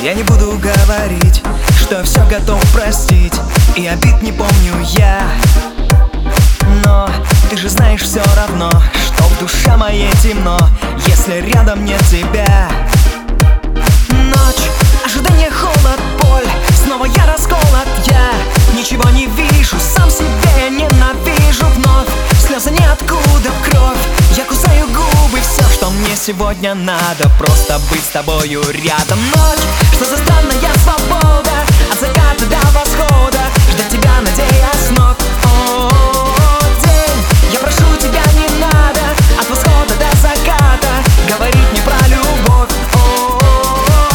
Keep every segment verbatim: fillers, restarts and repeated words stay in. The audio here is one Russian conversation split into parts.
Я не буду говорить, что все готов простить, и обид не помню я. Но ты же знаешь все равно, что в душе моей темно, если рядом нет тебя. Ночь, ожидание, холод, боль, снова я расколот, я ничего не вижу, сам себя ненавижу вновь. Слезы ниоткуда, кровь, я кусаю губы, все, что мне сегодня надо, просто быть с тобою рядом. Ночь, что за странная свобода, от заката до восхода, ждать тебя, надеясь ног. О, день, я прошу тебя, не надо, от восхода до заката говорить мне про любовь. О,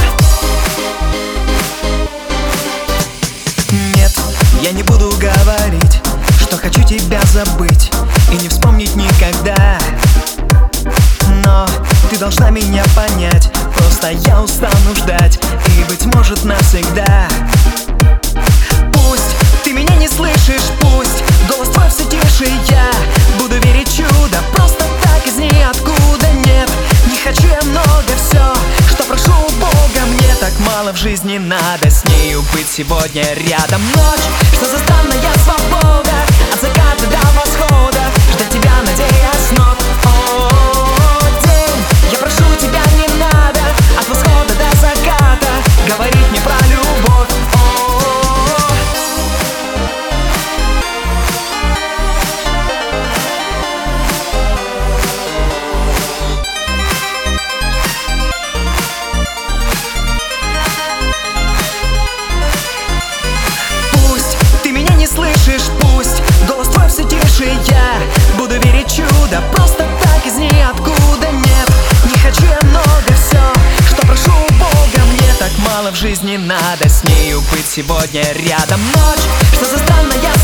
нет, я не буду говорить, что хочу тебя забыть и не вспомнить никогда. Но ты должна меня понять, просто я устану ждать, и, быть может, навсегда. Пусть ты меня не слышишь, пусть голос твой все тише, я буду верить в чудо, просто так из ниоткуда. Нет, не хочу я много, все, что прошу у Бога, мне так мало в жизни надо, с нею быть сегодня рядом. Ночь, что за странная свобода, от заката до восхода, ждать тебя, надеясь ног. О, день, я прошу тебя, не надо, от восхода до заката говорить мне про любовь. О, пусть ты меня не слышишь, пусть голос твой все тише, я буду верить в чудо, просто так из ниоткуда. Нет, не хочу я много, все, что прошу у Бога, мне так мало в жизни надо, с нею быть сегодня рядом. Ночь, что за странная